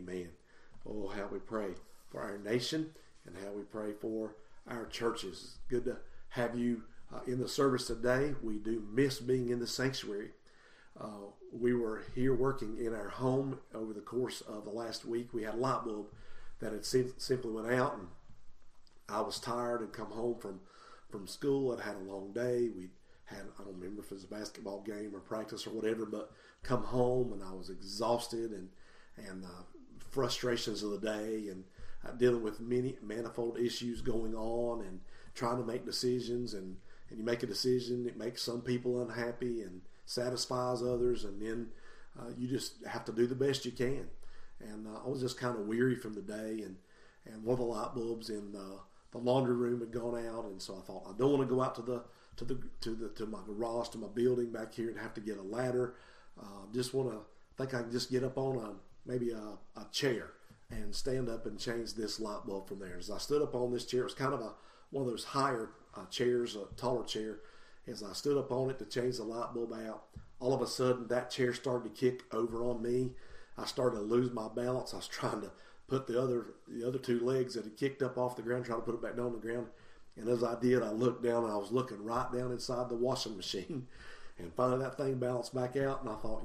Amen. Oh, how we pray for our nation and how we pray for our churches. It's good to have you in the service today. We do miss being in the sanctuary. We were here working in our home over the course of the last week. We had a light bulb that had simply went out, and I was tired and come home from school. I'd had a long day. We had, I don't remember if it was a basketball game or practice or whatever, but come home and I was exhausted and frustrations of the day and dealing with many manifold issues going on and trying to make decisions, and you make a decision, it makes some people unhappy and satisfies others, and then you just have to do the best you can. And I was just kind of weary from the day, and one of the light bulbs in the laundry room had gone out, and so I thought, I don't want to go out to my garage, to my building back here, and have to get a ladder. Just want to think I can just get up on maybe a chair and stand up and change this light bulb from there. As I stood up on this chair, it was kind of one of those higher chairs, a taller chair. As I stood up on it to change the light bulb out, all of a sudden that chair started to kick over on me. I started to lose my balance. I was trying to put the other two legs that had kicked up off the ground, trying to put it back down on the ground. And as I did, I looked down, and I was looking right down inside the washing machine. And finally that thing balanced back out, and I thought,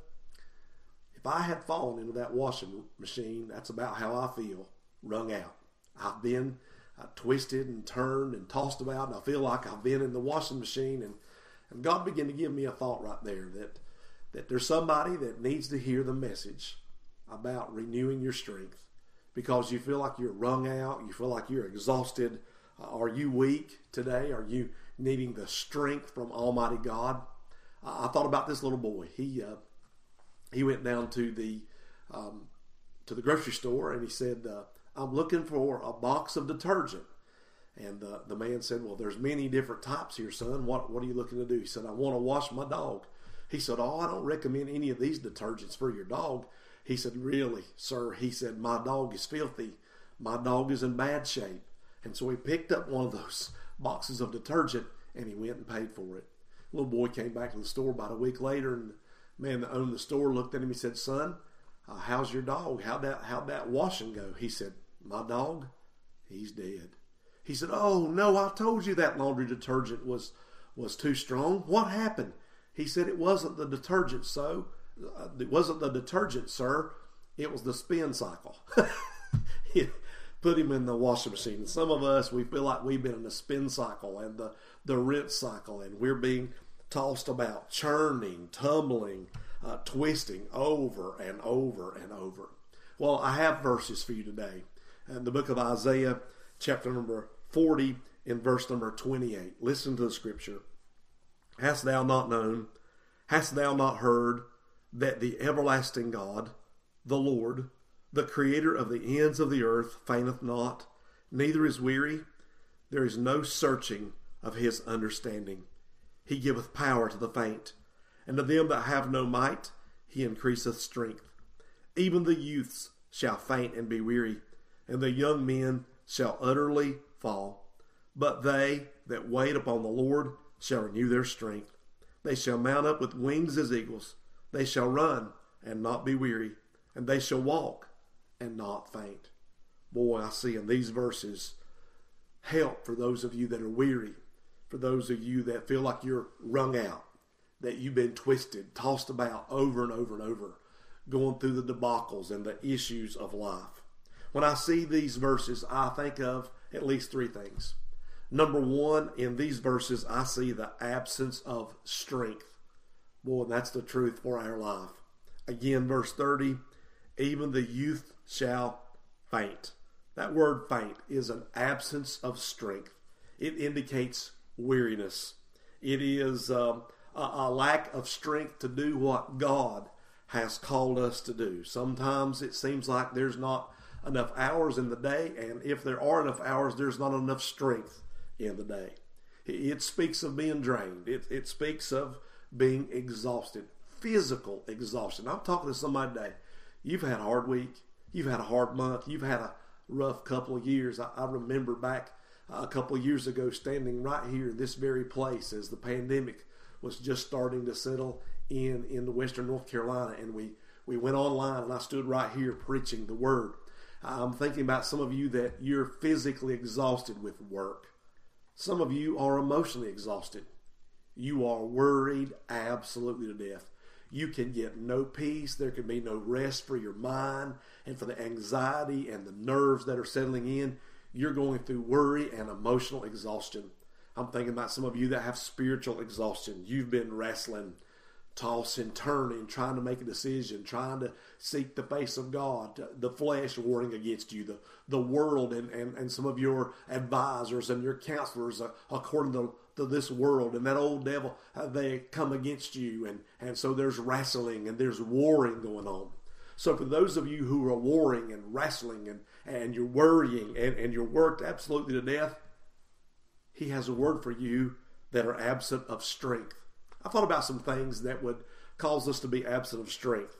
if I had fallen into that washing machine, that's about how I feel, wrung out. I've been twisted and turned and tossed about, and I feel like I've been in the washing machine. And God began to give me a thought right there that there's somebody that needs to hear the message about renewing your strength, because you feel like you're wrung out, you feel like you're exhausted. Are you weak today? Are you needing the strength from Almighty God? I thought about this little boy. He went down to the grocery store, and he said, I'm looking for a box of detergent. And the man said, well, there's many different types here, son. What are you looking to do? He said, I want to wash my dog. He said, oh, I don't recommend any of these detergents for your dog. He said, really, sir? He said, my dog is filthy. My dog is in bad shape. And so he picked up one of those boxes of detergent, and he went and paid for it. The little boy came back to the store about a week later, and the man that owned the store looked at him and said, son, how's your dog? How'd that washing go? He said, my dog, he's dead. He said, oh, no, I told you that laundry detergent was too strong. What happened? He said, it wasn't the detergent, it wasn't the detergent, sir. It was the spin cycle. Put him in the washing machine. And some of us, we feel like we've been in the spin cycle and the rinse cycle, and we're being tossed about, churning, tumbling, twisting over and over and over. Well, I have verses for you today. In the book of Isaiah, chapter number 40, in verse number 28. Listen to the scripture. Hast thou not known, hast thou not heard, that the everlasting God, the Lord, the creator of the ends of the earth, fainteth not, neither is weary? There is no searching of his understanding. He giveth power to the faint, and to them that have no might he increaseth strength. Even the youths shall faint and be weary, and the young men shall utterly fall. But they that wait upon the Lord shall renew their strength. They shall mount up with wings as eagles. They shall run and not be weary, and they shall walk and not faint. Boy, I see in these verses help for those of you that are weary, for those of you that feel like you're wrung out, that you've been twisted, tossed about over and over and over, going through the debacles and the issues of life. When I see these verses, I think of at least three things. Number one, in these verses, I see the absence of strength. Boy, that's the truth for our life. Again, verse 30, even the youth shall faint. That word faint is an absence of strength. It indicates weariness. It is a lack of strength to do what God has called us to do. Sometimes it seems like there's not enough hours in the day, and if there are enough hours, there's not enough strength in the day. It speaks of being drained. It speaks of being exhausted, physical exhaustion. I'm talking to somebody today. You've had a hard week. You've had a hard month. You've had a rough couple of years. I remember back a couple of years ago standing right here in this very place as the pandemic was just starting to settle in the western North Carolina, and we went online and I stood right here preaching the Word. I'm thinking about some of you that you're physically exhausted with work. Some of you are emotionally exhausted. You are worried absolutely to death. You can get no peace. There can be no rest for your mind and for the anxiety and the nerves that are settling in. You're going through worry and emotional exhaustion. I'm thinking about some of you that have spiritual exhaustion. You've been wrestling, tossing, turning, trying to make a decision, trying to seek the face of God, the flesh warring against you, the world and some of your advisors and your counselors according to this world and that old devil, they come against you. And so there's wrestling and there's warring going on. So for those of you who are warring and wrestling and you're worrying and you're worked absolutely to death, He has a word for you that are absent of strength. I thought about some things that would cause us to be absent of strength.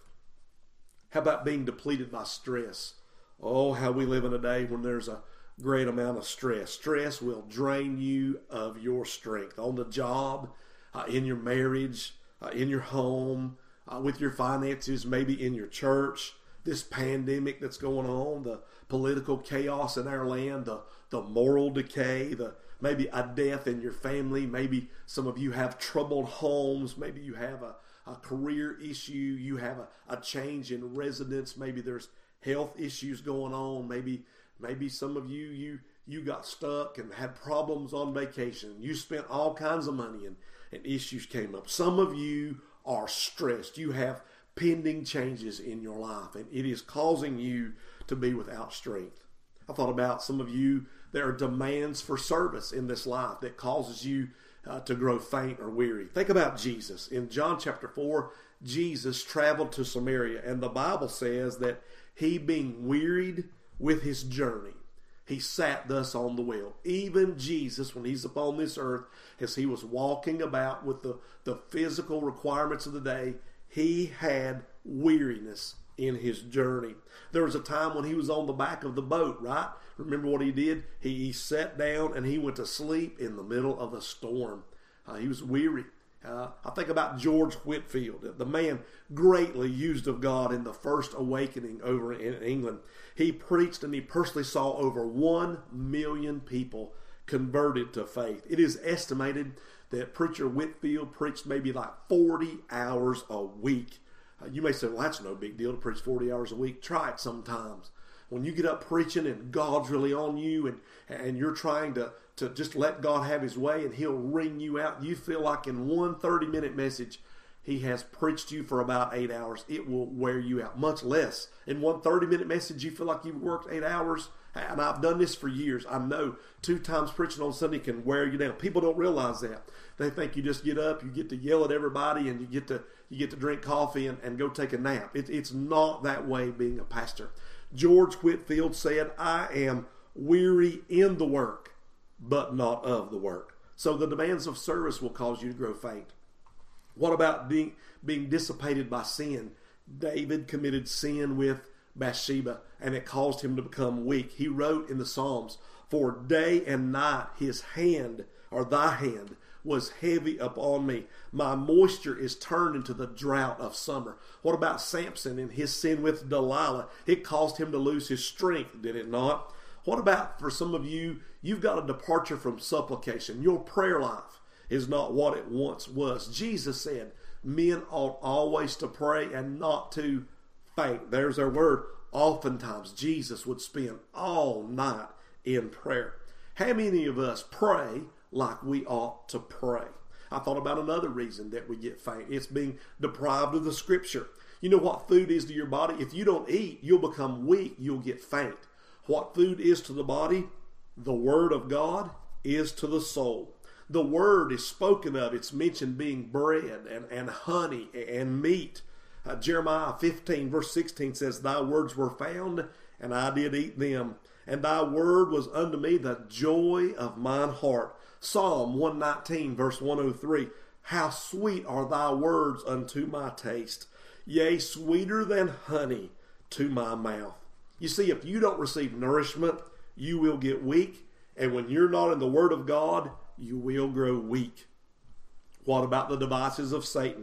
How about being depleted by stress? Oh, how we live in a day when there's a great amount of stress. Stress will drain you of your strength on the job, in your marriage, in your home, with your finances, maybe in your church. This pandemic that's going on, the political chaos in our land, the moral decay, maybe a death in your family. Maybe some of you have troubled homes. Maybe you have a career issue. You have a change in residence. Maybe there's health issues going on. Maybe some of you got stuck and had problems on vacation. You spent all kinds of money and issues came up. Some of you are stressed. You have pending changes in your life, and it is causing you to be without strength. I thought about some of you, there are demands for service in this life that causes you to grow faint or weary. Think about Jesus. In John chapter 4, Jesus traveled to Samaria, and the Bible says that he, being wearied with his journey, he sat thus on the well. Even Jesus, when he's upon this earth, as he was walking about with the physical requirements of the day, he had weariness in his journey. There was a time when he was on the back of the boat, right? Remember what he did? He sat down and he went to sleep in the middle of a storm. He was weary. I think about George Whitefield, the man greatly used of God in the first awakening over in England. He preached and he personally saw over 1 million people converted to faith. It is estimated that Preacher Whitefield preached maybe like 40 hours a week. You may say, well, that's no big deal to preach 40 hours a week. Try it sometimes. When you get up preaching and God's really on you and you're trying to just let God have his way and he'll ring you out, you feel like in one 30-minute message, he has preached you for about 8 hours. It will wear you out, much less. In one 30-minute message, you feel like you've worked 8 hours. And I've done this for years. I know 2 times preaching on Sunday can wear you down. People don't realize that. They think you just get up, you get to yell at everybody, and you get to drink coffee and go take a nap. It's not that way being a pastor. George Whitefield said, I am weary in the work, but not of the work. So the demands of service will cause you to grow faint. What about being dissipated by sin? David committed sin with Bathsheba, and it caused him to become weak. He wrote in the Psalms, for day and night his hand, or thy hand, was heavy upon me. My moisture is turned into the drought of summer. What about Samson and his sin with Delilah? It caused him to lose his strength, did it not? What about for some of you, you've got a departure from supplication. Your prayer life is not what it once was. Jesus said, men ought always to pray and not to faint. There's our word. Oftentimes, Jesus would spend all night in prayer. How many of us pray like we ought to pray? I thought about another reason that we get faint. It's being deprived of the Scripture. You know what food is to your body? If you don't eat, you'll become weak. You'll get faint. What food is to the body? The Word of God is to the soul. The Word is spoken of. It's mentioned being bread and honey and meat. Jeremiah 15 verse 16 says, thy words were found, and I did eat them. And thy word was unto me the joy of mine heart. Psalm 119 verse 103, how sweet are thy words unto my taste, yea, sweeter than honey to my mouth. You see, if you don't receive nourishment, you will get weak. And when you're not in the Word of God, you will grow weak. What about the devices of Satan?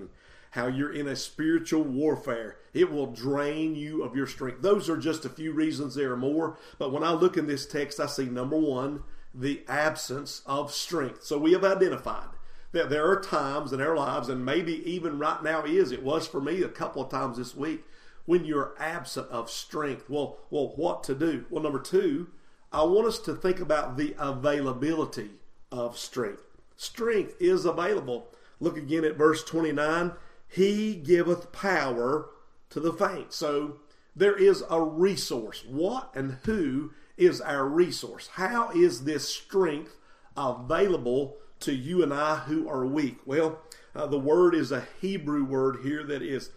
how you're in a spiritual warfare. It will drain you of your strength. Those are just a few reasons. There are more. But when I look in this text, I see, number one, the absence of strength. So we have identified that there are times in our lives, and maybe even right now it was for me a couple of times this week, when you're absent of strength. Well, what to do? Well, number two, I want us to think about the availability of strength. Strength is available. Look again at verse 29. He giveth power to the faint. So there is a resource. What and who is our resource? How is this strength available to you and I who are weak? Well, the word is a Hebrew word here that is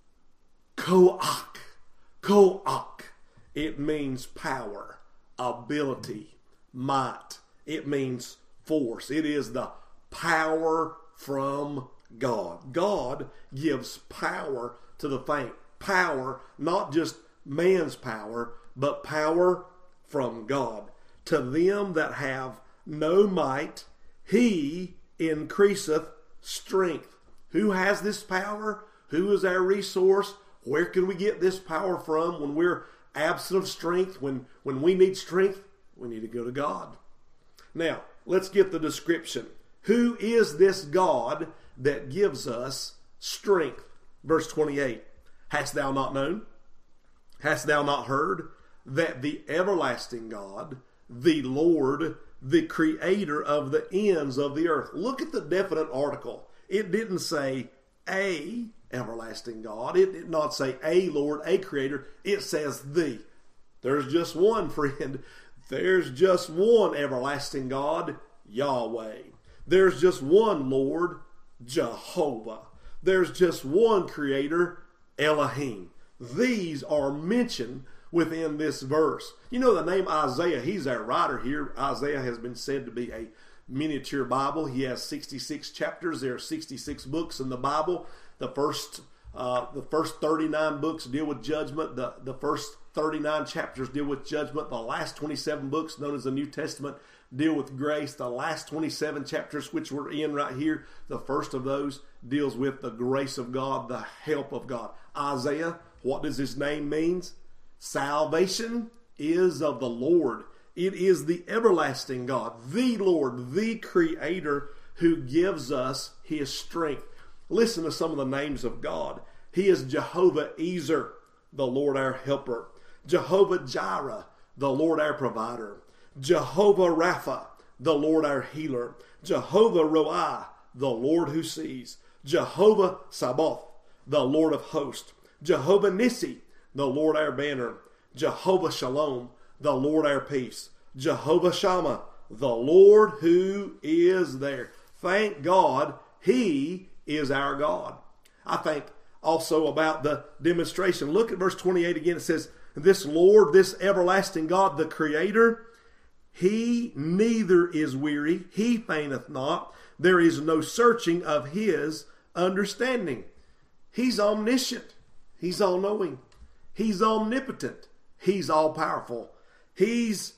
koach. Koach. It means power, ability, might. It means force. It is the power from God. God gives power to the faint. Power, not just man's power, but power from God. To them that have no might, he increaseth strength. Who has this power? Who is our resource? Where can we get this power from when we're absent of strength? When we need strength, we need to go to God. Now, let's get the description. Who is this God that gives us strength? Verse 28. Hast thou not known? Hast thou not heard that the everlasting God, the Lord, the creator of the ends of the earth? Look at the definite article. It didn't say a everlasting God. It did not say a Lord, a creator. It says the. There's just one, friend. There's just one everlasting God, Yahweh. There's just one Lord, Jehovah. There's just one creator, Elohim. These are mentioned within this verse. You know the name Isaiah, he's our writer here. Isaiah has been said to be a miniature Bible. He has 66 chapters. There are 66 books in the Bible. The first 39 books deal with judgment. The first 39 chapters deal with judgment. The last 27 books, known as the New Testament, deal with grace. The last 27 chapters, which we're in right here, the first of those deals with the grace of God, the help of God. Isaiah, what does his name mean? Salvation is of the Lord. It is the everlasting God, the Lord, the Creator, who gives us his strength. Listen to some of the names of God. He is Jehovah Ezer, the Lord our helper. Jehovah Jireh, the Lord our provider. Jehovah Rapha, the Lord our healer. Jehovah Roah, the Lord who sees. Jehovah Sabaoth, the Lord of hosts. Jehovah Nissi, the Lord our banner. Jehovah Shalom, the Lord our peace. Jehovah Shammah, the Lord who is there. Thank God, he is our God. I think also about the demonstration. Look at verse 28 again. It says, this Lord, this everlasting God, the Creator, he neither is weary, he fainteth not. There is no searching of his understanding. He's omniscient. He's all-knowing. He's omnipotent. He's all-powerful. He's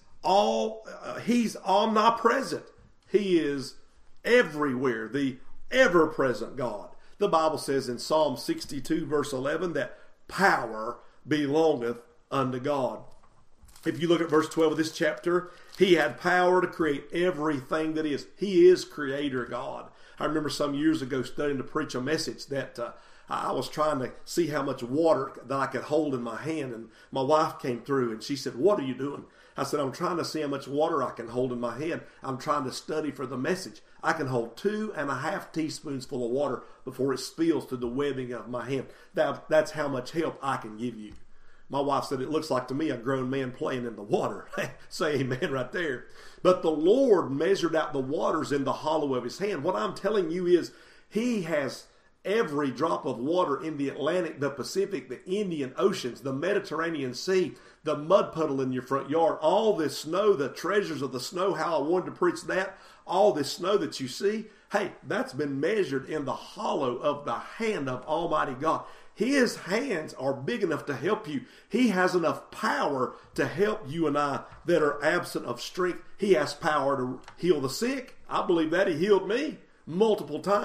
omnipresent. He is everywhere, the ever-present God. The Bible says in Psalm 62 verse 11 that power belongeth unto God. If you look at verse 12 of this chapter, he had power to create everything that is. He is Creator God. I remember some years ago studying to preach a message that I was trying to see how much water that I could hold in my hand, and my wife came through and she said, "What are you doing?" I said, "I'm trying to see how much water I can hold in my hand. I'm trying to study for the message. I can hold 2.5 teaspoons full of water before it spills to the webbing of my hand. That's how much help I can give you." My wife said, "It looks like to me a grown man playing in the water." Say amen right there. But the Lord measured out the waters in the hollow of his hand. What I'm telling you is he has every drop of water in the Atlantic, the Pacific, the Indian Oceans, the Mediterranean Sea, the mud puddle in your front yard, all this snow, the treasures of the snow, how I wanted to preach that, all this snow that you see, hey, that's been measured in the hollow of the hand of Almighty God. His hands are big enough to help you. He has enough power to help you and I that are absent of strength. He has power to heal the sick. I believe that. He healed me multiple times.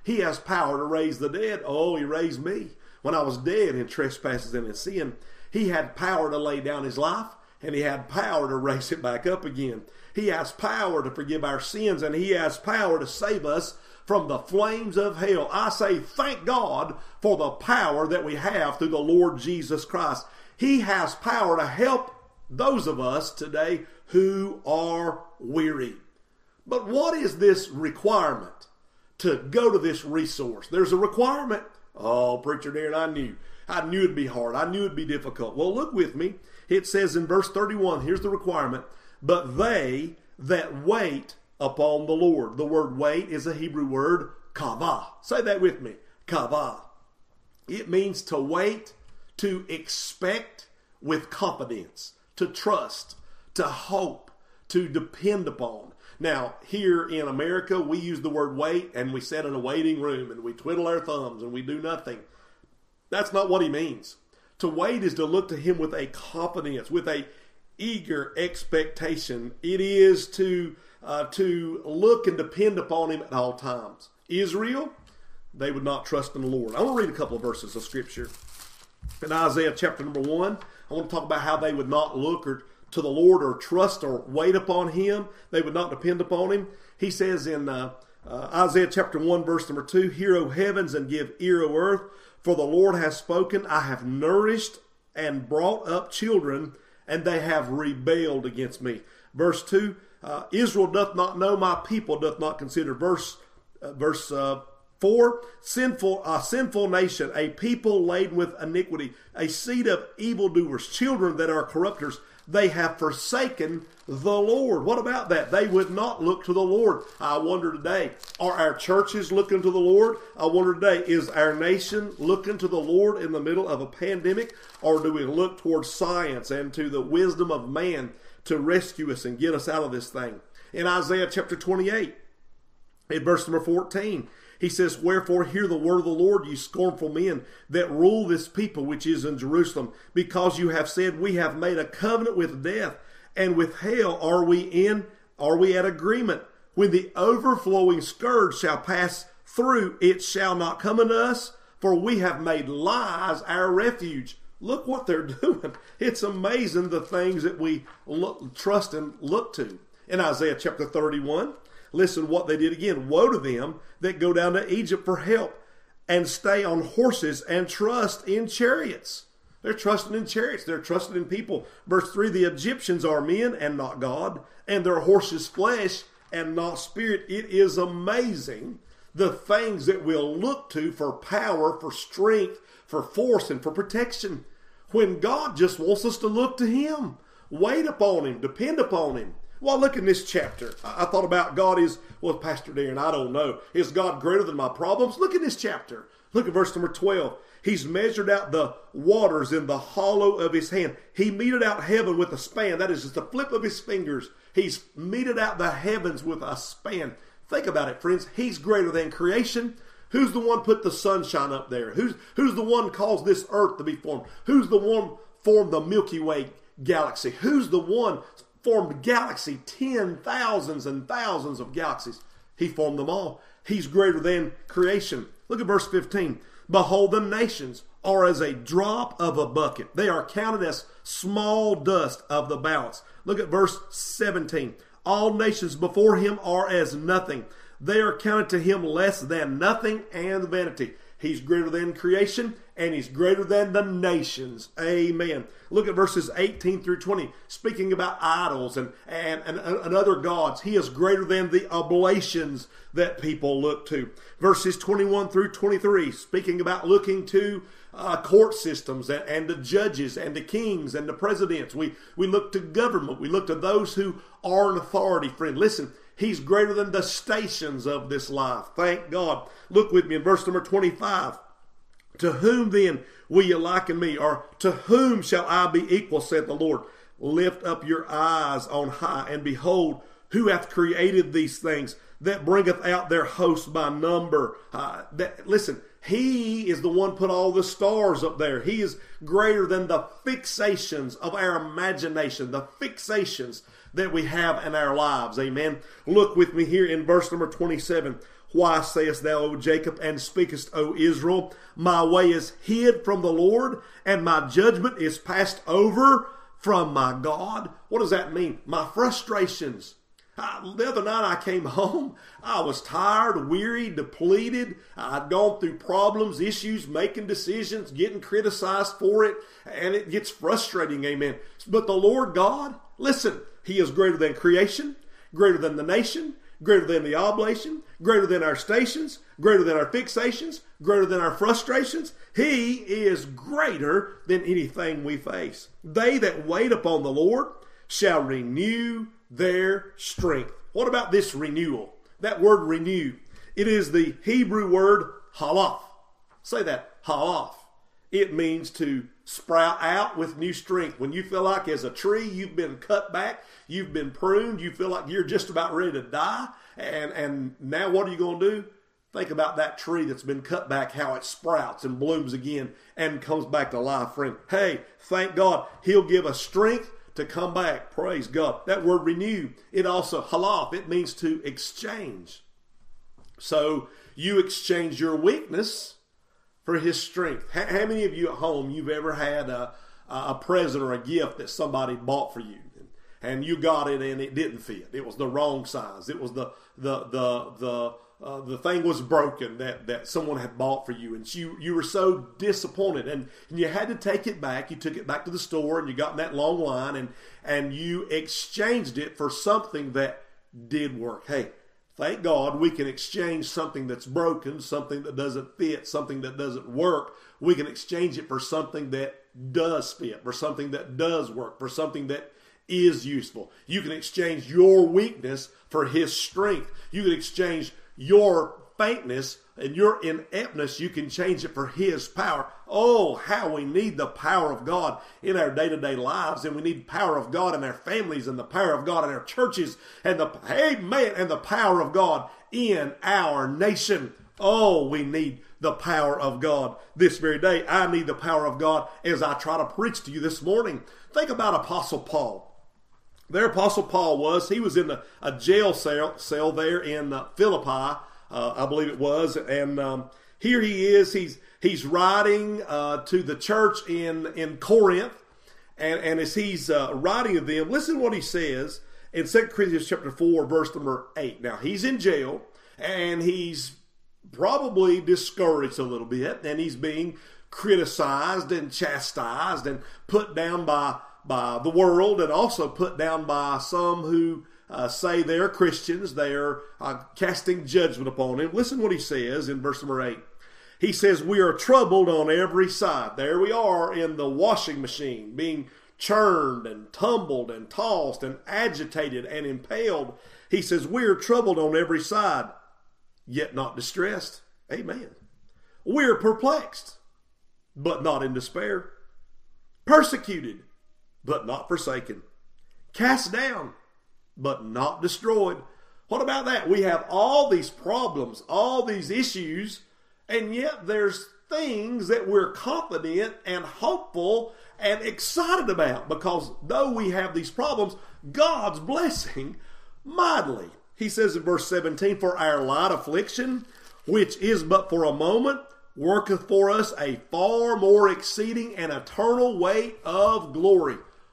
He has power to raise the dead. Oh, He raised me when I was dead in trespasses and in sin. He had power to lay down His life, and He had power to raise it back up again. He has power to forgive our sins, and He has power to save us from the flames of hell. I say thank God for the power that we have through the Lord Jesus Christ. He has power to help those of us today who are weary. But what is this requirement to go to this resource? There's a requirement. Oh, Preacher Darren, I knew it'd be hard. I knew it'd be difficult. Well, look with me. It says in verse 31, here's the requirement. But they that wait upon the Lord. The word wait is a Hebrew word, kavah. Say that with me, kavah. It means to wait, to expect with confidence, to trust, to hope, to depend upon. Now, here in America, we use the word wait, and we sit in a waiting room, and we twiddle our thumbs, and we do nothing. That's not what he means. To wait is to look to Him with a confidence, with a eager expectation. It is to look and depend upon Him at all times. Israel, they would not trust in the Lord. I want to read a couple of verses of Scripture. In Isaiah chapter number 1, I want to talk about how they would not look to the Lord or trust or wait upon Him. They would not depend upon Him. He says in Isaiah chapter 1, verse number 2, Hear, O heavens, and give ear, O earth, for the Lord has spoken. I have nourished and brought up children, and they have rebelled against me. Verse 2, Israel doth not know, my people doth not consider. Verse 4, a sinful nation, a people laden with iniquity, a seed of evildoers, children that are corrupters. They have forsaken the Lord. What about that? They would not look to the Lord. I wonder today, are our churches looking to the Lord? I wonder today, is our nation looking to the Lord in the middle of a pandemic? Or do we look towards science and to the wisdom of man to rescue us and get us out of this thing? In Isaiah chapter 28, in verse number 14, he says, Wherefore hear the word of the Lord, ye scornful men, that rule this people which is in Jerusalem, because you have said, We have made a covenant with death, and with hell are we at agreement. When the overflowing scourge shall pass through, it shall not come unto us, for we have made lies our refuge. Look what they're doing. It's amazing the things that we trust and look to. In Isaiah chapter 31, listen what they did again. Woe to them that go down to Egypt for help and stay on horses and trust in chariots. They're trusting in chariots. They're trusting in people. Verse 3, the Egyptians are men and not God, and their horses flesh and not spirit. It is amazing the things that we'll look to for power, for strength, for force, and for protection, when God just wants us to look to Him, wait upon Him, depend upon Him. Well, look in this chapter. I thought about God is, well, Pastor Darren, I don't know. Is God greater than my problems? Look at this chapter. Look at verse number 12. He's measured out the waters in the hollow of His hand. He meted out heaven with a span. That is just the flip of His fingers. He's meted out the heavens with a span. Think about it, friends. He's greater than creation. Who's the one put the sunshine up there? Who's the one caused this earth to be formed? Who's the one formed the Milky Way galaxy? Who's the one formed galaxy, 10,000s and thousands of galaxies? He formed them all. He's greater than creation. Look at verse 15. Behold, the nations are as a drop of a bucket. They are counted as small dust of the balance. Look at verse 17. All nations before Him are as nothing. They are counted to Him less than nothing and vanity. He's greater than creation, and He's greater than the nations. Amen. Look at verses 18 through 20, speaking about idols and other gods. He is greater than the oblations that people look to. Verses 21 through 23, speaking about looking to court systems and the judges and the kings and the presidents. We look to government. We look to those who are in authority, friend. Listen, He's greater than the stations of this life. Thank God. Look with me in verse number 25. To whom then will you liken me? Or to whom shall I be equal, saith the Lord? Lift up your eyes on high, and behold, who hath created these things, that bringeth out their host by number. Listen, He is the one put all the stars up there. He is greater than the fixations of our imagination, the fixations that we have in our lives. Amen. Look with me here in verse number 27. Why sayest thou, O Jacob, and speakest, O Israel, my way is hid from the Lord, and my judgment is passed over from my God? What does that mean? My frustrations. The other night I came home, I was tired, weary, depleted. I'd gone through problems, issues, making decisions, getting criticized for it, and it gets frustrating, amen. But the Lord God, listen, He is greater than creation, greater than the nation, greater than the oblation, greater than our stations, greater than our fixations, greater than our frustrations. He is greater than anything we face. They that wait upon the Lord shall renew their strength. What about this renewal? That word renew. It is the Hebrew word halaf. Say that, halaf. It means to sprout out with new strength. When you feel like as a tree you've been cut back, you've been pruned, you feel like you're just about ready to die, and now what are you going to do? Think about that tree that's been cut back, how it sprouts and blooms again and comes back to life, friend. Hey, thank God He'll give us strength to come back. Praise God. That word renew, it also, halaf, it means to exchange. So you exchange your weakness for His strength. How many of you at home, you've ever had a present or a gift that somebody bought for you, and you got it and it didn't fit? It was the wrong size. It was the thing was broken that someone had bought for you, and you were so disappointed, and you had to take it back. You took it back to the store, and you got in that long line, and you exchanged it for something that did work. Hey, thank God we can exchange something that's broken, something that doesn't fit, something that doesn't work. We can exchange it for something that does fit, for something that does work, for something that is useful. You can exchange your weakness for His strength. You can exchange your faintness and your ineptness, you can change it for His power. Oh, how we need the power of God in our day-to-day lives, and we need power of God in our families, and the power of God in our churches, and the power of God in our nation. Oh, we need the power of God this very day. I need the power of God as I try to preach to you this morning. Think about Apostle Paul. There Apostle Paul was. He was in a jail cell there in Philippi, I believe it was. And here he is. He's writing to the church in Corinth. And as he's writing to them, listen to what he says in 2 Corinthians chapter 4, verse number 8. Now, he's in jail, and he's probably discouraged a little bit, and he's being criticized and chastised and put down by the world, and also put down by some who say they're Christians. They're casting judgment upon him. Listen what he says in verse number 8. He says, we are troubled on every side. There we are in the washing machine, being churned and tumbled and tossed and agitated and impaled. He says, we are troubled on every side, yet not distressed. Amen. We are perplexed, but not in despair. Persecuted, but not forsaken. Cast down, but not destroyed. What about that? We have all these problems, all these issues, and yet there's things that we're confident and hopeful and excited about, because though we have these problems, God's blessing mightily. He says in verse 17, for our light affliction, which is but for a moment, worketh for us a far more exceeding and eternal weight of glory.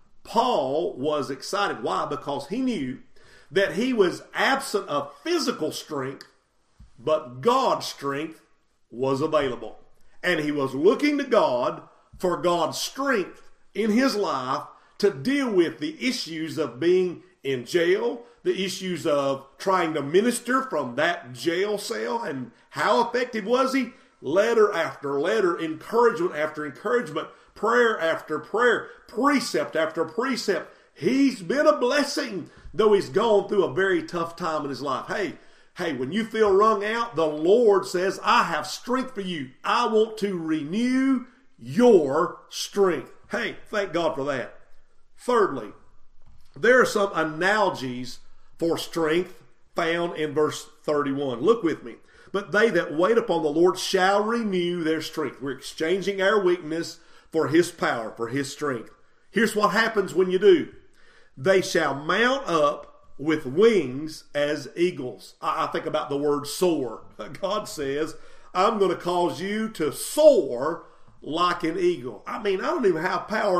Paul was excited. Why? Because he knew that he was absent of physical strength, but God's strength was available. And he was looking to God for God's strength in his life to deal with the issues of being in jail, the issues of trying to minister from that jail cell. And how effective was he? Letter after letter, encouragement after encouragement, prayer after prayer, precept after precept. He's been a blessing, though he's gone through a very tough time in his life. Hey, when you feel wrung out, the Lord says, I have strength for you. I want to renew your strength. Hey, thank God for that. Thirdly, there are some analogies for strength found in verse 31. Look with me. But they that wait upon the Lord shall renew their strength. We're exchanging our weakness for His power, for His strength. Here's what happens when you do. They shall mount up with wings as eagles. I think about the word soar. God says, I'm going to cause you to soar like an eagle. I mean, I don't even have power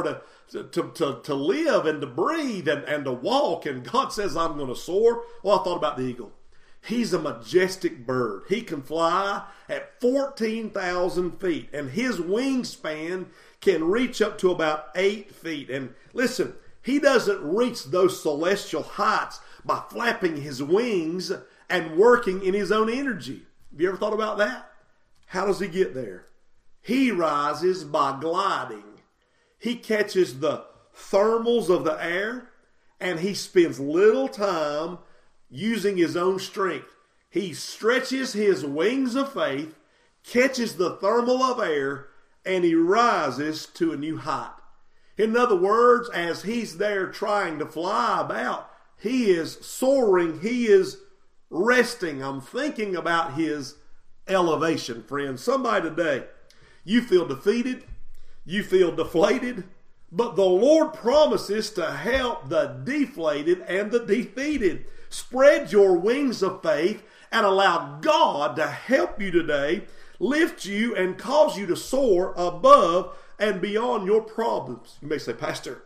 to live and to breathe and to walk. And God says, I'm going to soar. Well, I thought about the eagle. He's a majestic bird. He can fly at 14,000 feet, and his wingspan can reach up to about 8 feet. And listen, he doesn't reach those celestial heights by flapping his wings and working in his own energy. Have you ever thought about that? How does he get there? He rises by gliding. He catches the thermals of the air, and he spends little time using his own strength. He stretches his wings of faith, catches the thermal of air, and he rises to a new height. In other words, as he's there trying to fly about, he is soaring, he is resting. I'm thinking about his elevation, friends. Somebody today, you feel defeated, you feel deflated, but the Lord promises to help the deflated and the defeated. Spread your wings of faith and allow God to help you today, lift you and cause you to soar above and beyond your problems. You may say, Pastor,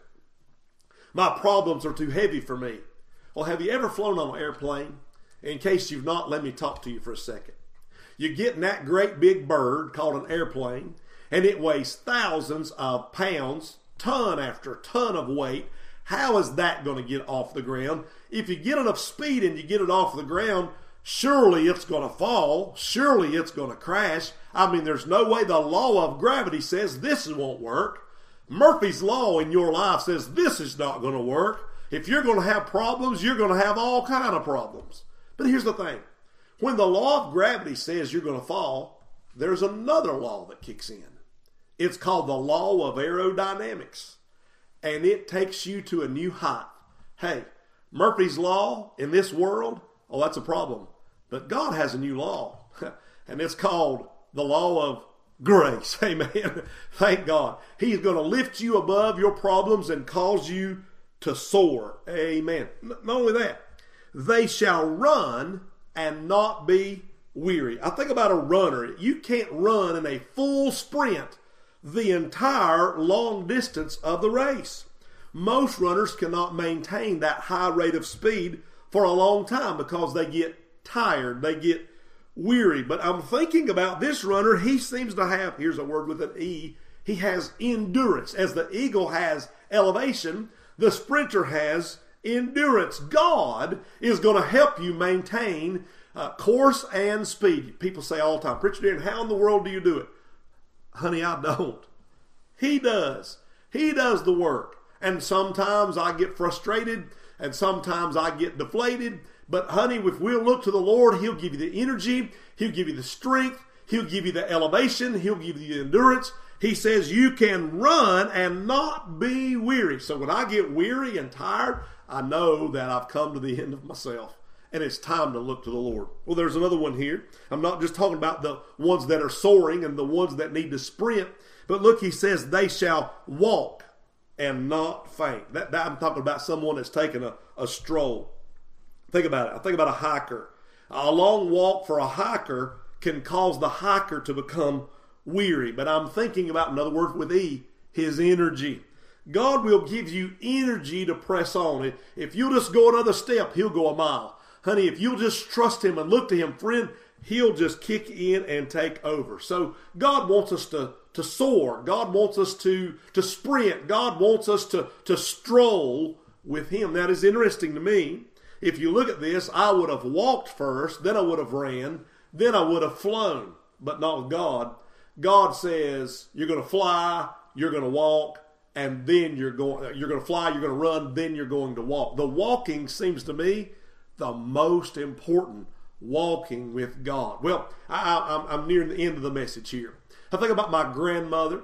my problems are too heavy for me. Well, have you ever flown on an airplane? In case you've not, let me talk to you for a second. You get in that great big bird called an airplane, and it weighs thousands of pounds, ton after ton of weight. How is that going to get off the ground? If you get enough speed and you get it off the ground, surely it's going to fall. Surely it's going to crash. I mean, there's no way. The law of gravity says this won't work. Murphy's Law in your life says this is not going to work. If you're going to have problems, you're going to have all kind of problems. But here's the thing. When the law of gravity says you're going to fall, there's another law that kicks in. It's called the law of aerodynamics. And it takes you to a new height. Hey, Murphy's Law in this world, oh, that's a problem. But God has a new law, and it's called the law of grace. Amen. Thank God. He's going to lift you above your problems and cause you to soar. Amen. Not only that, they shall run and not be weary. I think about a runner. You can't run in a full sprint the entire long distance of the race. Most runners cannot maintain that high rate of speed for a long time because they get tired, they get weary. But I'm thinking about this runner. He seems to have, here's a word with an E, he has endurance. As the eagle has elevation, the sprinter has endurance. God is going to help you maintain course and speed. People say all the time, Preacher Darren, how in the world do you do it? Honey, I don't. He does. He does the work. And sometimes I get frustrated and sometimes I get deflated. But honey, if we'll look to the Lord, He'll give you the energy. He'll give you the strength. He'll give you the elevation. He'll give you the endurance. He says you can run and not be weary. So when I get weary and tired, I know that I've come to the end of myself. And it's time to look to the Lord. Well, there's another one here. I'm not just talking about the ones that are soaring and the ones that need to sprint. But look, he says they shall walk and not faint. That I'm talking about someone that's taking a stroll. Think about it. I think about a hiker. A long walk for a hiker can cause the hiker to become weary. But I'm thinking about, in other words, with E, his energy. God will give you energy to press on. If you'll just go another step, He'll go a mile. Honey, if you'll just trust Him and look to Him, friend, He'll just kick in and take over. So God wants us to soar. God wants us to sprint. God wants us to stroll with Him. That is interesting to me. If you look at this, I would have walked first, then I would have ran, then I would have flown. But not with God. God says you're going to fly, you're going to walk, and then you're going to fly, you're going to run, then you're going to walk. The walking seems to me the most important, walking with God. Well, I'm nearing the end of the message here. I think about my grandmother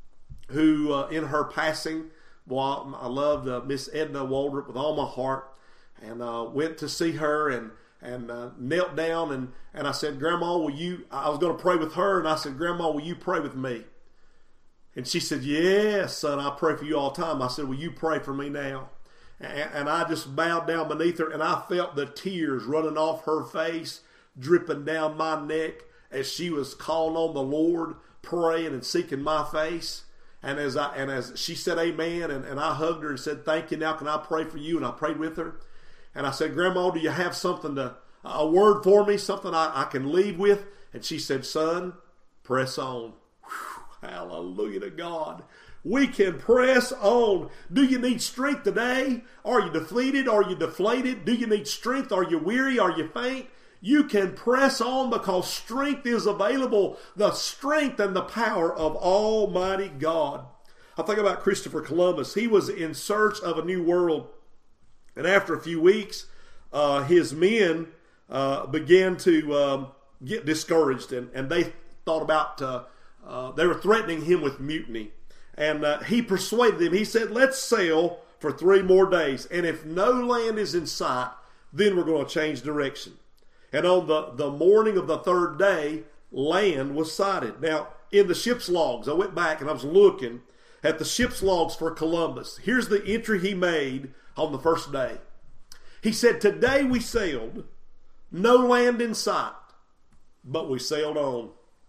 who, in her passing, well, I loved Miss Edna Waldrop with all my heart, and went to see her and knelt down and I said, Grandma, I was going to pray with her, and I said, Grandma, will you pray with me? And she said, yes, son, I pray for you all the time. I said, will you pray for me now? And I just bowed down beneath her, and I felt the tears running off her face, dripping down my neck as she was calling on the Lord, praying and seeking my face. And as she said amen, and I hugged her and said, thank you, now can I pray for you? And I prayed with her. And I said, Grandma, do you have something a word for me, something I can leave with? And she said, son, press on. Whew, hallelujah to God. We can press on. Do you need strength today? Are you depleted? Are you deflated? Do you need strength? Are you weary? Are you faint? You can press on because strength is available. The strength and the power of Almighty God. I think about Christopher Columbus. He was in search of a new world. And after a few weeks, his men began to get discouraged. And they thought about, they were threatening him with mutiny. And he persuaded them. He said, let's sail for 3 more days. And if no land is in sight, then we're going to change direction. And on the morning of the 3rd day, land was sighted. Now, in the ship's logs, I went back and I was looking at the ship's logs for Columbus. Here's the entry he made on the 1st day. He said, today we sailed, no land in sight, but we sailed on.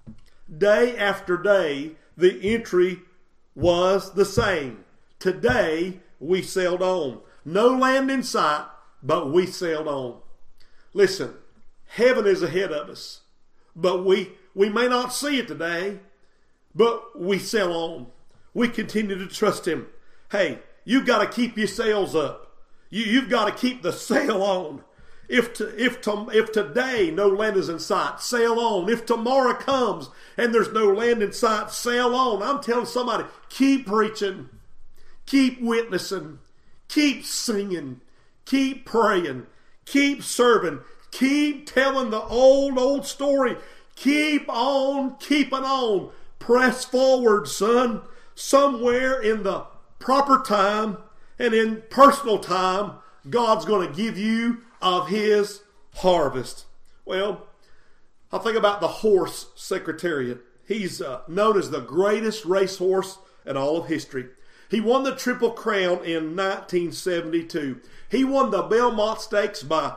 Day after day, the entry was the same. Today we sailed on. No land in sight, but we sailed on. Listen, heaven is ahead of us, but we may not see it today, but we sail on. We continue to trust Him. Hey, you've got to keep your sails up. You've got to keep the sail on. If today no land is in sight, sail on. If tomorrow comes and there's no land in sight, sail on. I'm telling somebody, keep preaching, keep witnessing, keep singing, keep praying, keep serving. Keep telling the old story. Keep on keeping on. Press forward, son. Somewhere in the proper time and in personal time, God's going to give you of His harvest. Well, I think about the horse Secretariat. He's known as the greatest racehorse in all of history. He won the Triple Crown in 1972. He won the Belmont Stakes by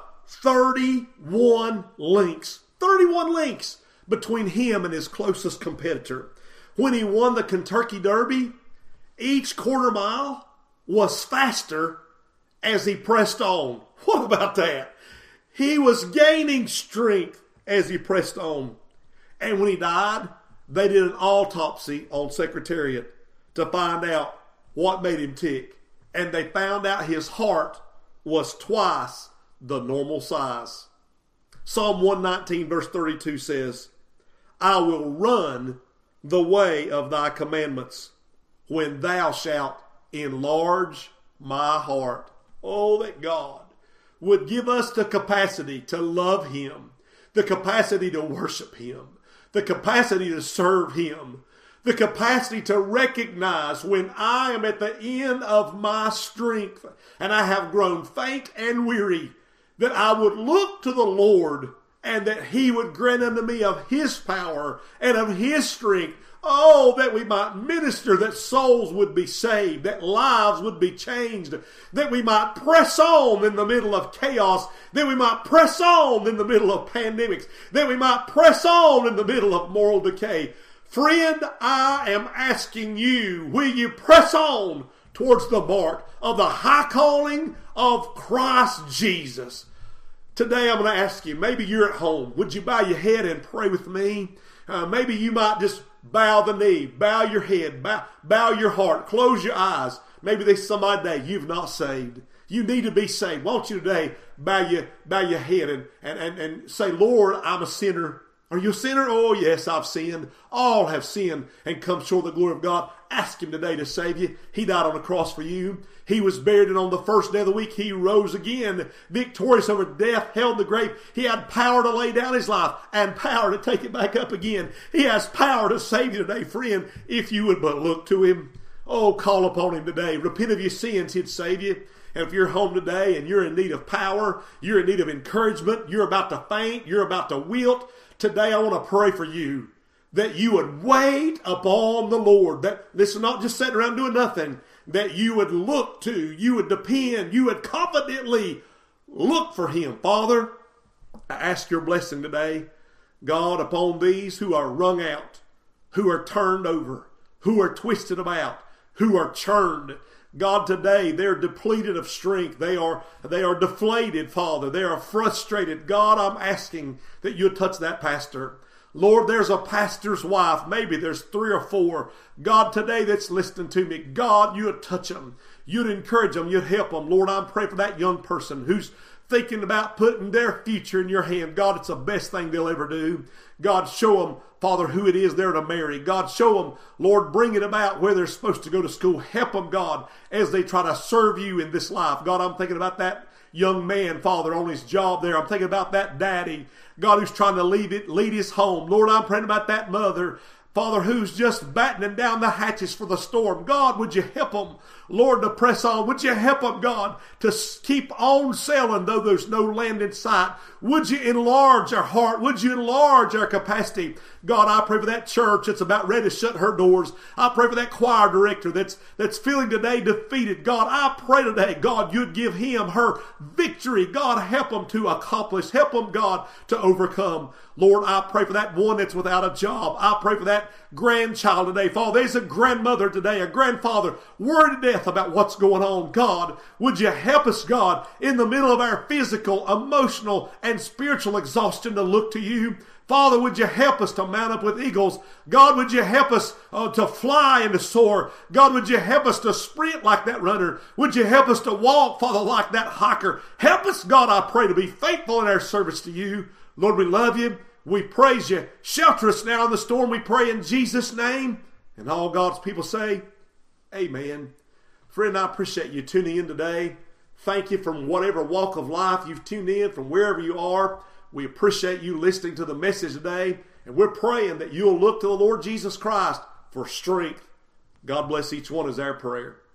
31 links. 31 links between him and his closest competitor. When he won the Kentucky Derby, each quarter mile was faster as he pressed on. What about that? He was gaining strength as he pressed on. And when he died, they did an autopsy on Secretariat to find out what made him tick. And they found out his heart was twice the normal size. Psalm 119 verse 32 says, I will run the way of thy commandments when thou shalt enlarge my heart. Oh, that God would give us the capacity to love Him, the capacity to worship Him, the capacity to serve Him, the capacity to recognize when I am at the end of my strength and I have grown faint and weary, that I would look to the Lord and that He would grant unto me of His power and of His strength. Oh, that we might minister, that souls would be saved, that lives would be changed, that we might press on in the middle of chaos, that we might press on in the middle of pandemics, that we might press on in the middle of moral decay. Friend, I am asking you, will you press on towards the mark of the high calling of Christ Jesus? Today I'm going to ask you, maybe you're at home. Would you bow your head and pray with me? Maybe you might just bow the knee, bow your head, bow your heart, close your eyes. Maybe there's somebody today you've not saved. You need to be saved. Won't you today bow your head and say, Lord, I'm a sinner. Are you a sinner? Oh, yes, I've sinned. All have sinned and come short of the glory of God. Ask Him today to save you. He died on the cross for you. He was buried, and on the 1st day of the week, He rose again, victorious over death, held the grave. He had power to lay down His life and power to take it back up again. He has power to save you today, friend, if you would but look to Him. Oh, call upon Him today. Repent of your sins, He'd save you. And if you're home today and you're in need of power, you're in need of encouragement, you're about to faint, you're about to wilt, today I want to pray for you that you would wait upon the Lord. That this is not just sitting around doing nothing. that you would look to, you would depend, you would confidently look for him. Father, I ask your blessing today, God, upon these who are wrung out, who are turned over, who are twisted about, who are churned. God, today they're depleted of strength. They are deflated, Father. They are frustrated. God, I'm asking that you touch that pastor. Lord, there's a pastor's wife. Maybe there's 3 or 4. God, today that's listening to me. God, you would touch them. You'd encourage them. You'd help them. Lord, I'm praying for that young person who's thinking about putting their future in your hand. God, it's the best thing they'll ever do. God, show them, Father, who it is they're to marry. God, show them, Lord, bring it about where they're supposed to go to school. Help them, God, as they try to serve you in this life. God, I'm thinking about that young man, Father, on his job there. I'm thinking about that daddy, God, who's trying to lead his home. Lord, I'm praying about that mother, Father, who's just battening down the hatches for the storm. God, would you help them, Lord, to press on? Would you help them, God, to keep on sailing though there's no land in sight? Would you enlarge our heart? Would you enlarge our capacity? God, I pray for that church that's about ready to shut her doors. I pray for that choir director that's feeling today defeated. God, I pray today, God, you'd give him, her victory. God, help them to accomplish. Help them, God, to overcome. Lord, I pray for that one that's without a job. I pray for that grandchild today. Father, there's a grandmother today, a grandfather, worried to death about what's going on. God, would you help us, God, in the middle of our physical, emotional, and spiritual exhaustion to look to you? Father, would you help us to mount up with eagles? God, would you help us to fly and to soar? God, would you help us to sprint like that runner? Would you help us to walk, Father, like that hiker? Help us, God, I pray, to be faithful in our service to you. Lord, we love you. We praise you. Shelter us now in the storm, we pray in Jesus' name. And all God's people say, amen. Friend, I appreciate you tuning in today. Thank you from whatever walk of life you've tuned in, from wherever you are. We appreciate you listening to the message today. And we're praying that you'll look to the Lord Jesus Christ for strength. God bless each one is our prayer.